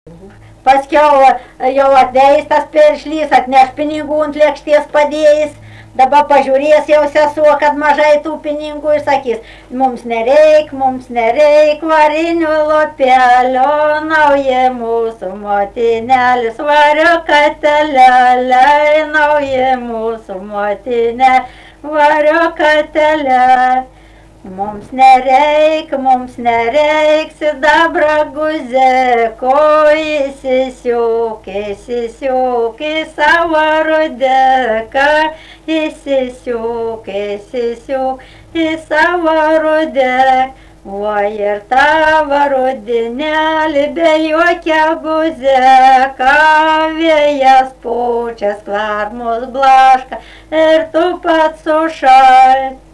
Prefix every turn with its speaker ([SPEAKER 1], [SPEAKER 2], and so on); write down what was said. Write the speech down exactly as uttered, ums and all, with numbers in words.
[SPEAKER 1] Paskiau jau ateis tas piršlys, atneš pinigų ant lėkštės padėjęs. Dabar pažiūrės jau sesuo, kad mažai tų pinigų ir sakys, mums nereik, mums nereik varinių lopelio, nauji mūsų motinelis vario katelelė, nauji mūsų motinė vario katelelė. Mums nereik, mums nereik sidabra guzeko, įsisiūk, įsisiūk į savo rudeką, įsisiūk, įsisiūk į savo rudeką. O ir tavo rudinėlį be jokia guzeka, vėjas pučia, skvarmus blaška ir tu pats sušalt.